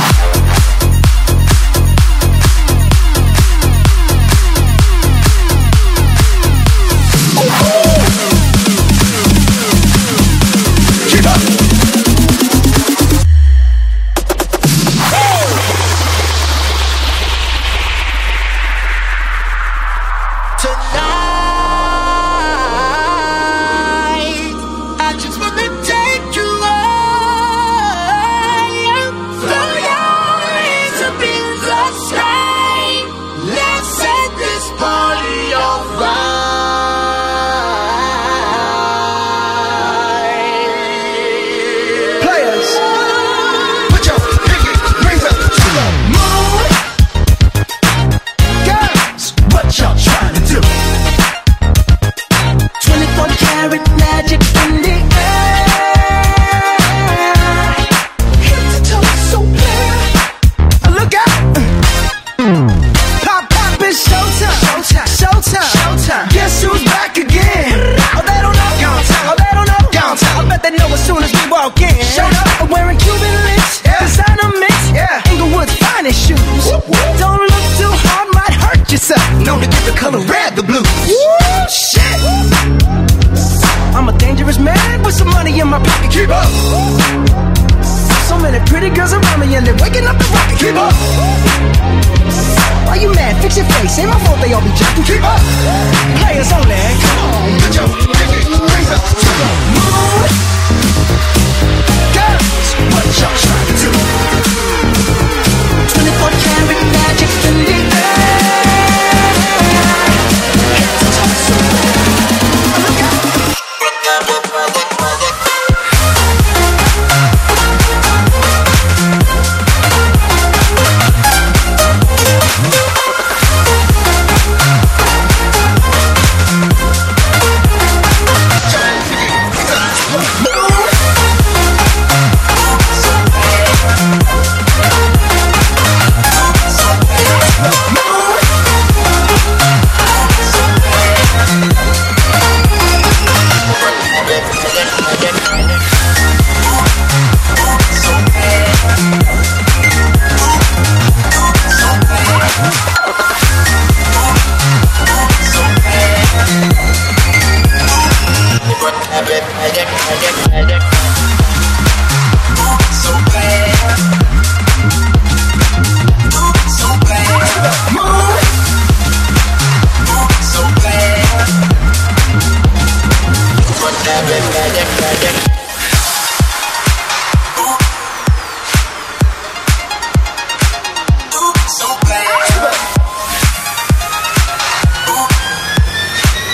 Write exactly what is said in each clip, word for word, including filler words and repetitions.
Known to give the color red the blues. Woo, shit. I'm a dangerous man with some money in my pocket. Keep up. So many pretty girls around me and they're waking up the rocket. Keep up. Why you mad? Fix your face. Ain't my fault they all be jacking. Keep up. Players only. Come on, put your pinky rings up to the moon. Girls, what y'all trying to do? twenty-four karat magic in the air.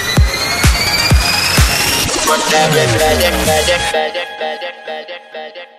Magic, magic, magic, magic, magic, magic, magic.